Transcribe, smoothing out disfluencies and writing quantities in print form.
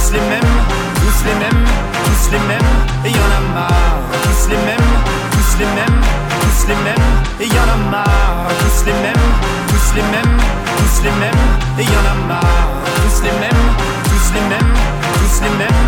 tous les mêmes, tous les mêmes, tous les mêmes, et y en a marre, tous les mêmes, tous les mêmes, tous les mêmes, et y en a marre, tous les mêmes, tous les mêmes, tous les mêmes, et y en a marre, tous les mêmes, tous les mêmes, tous les mêmes,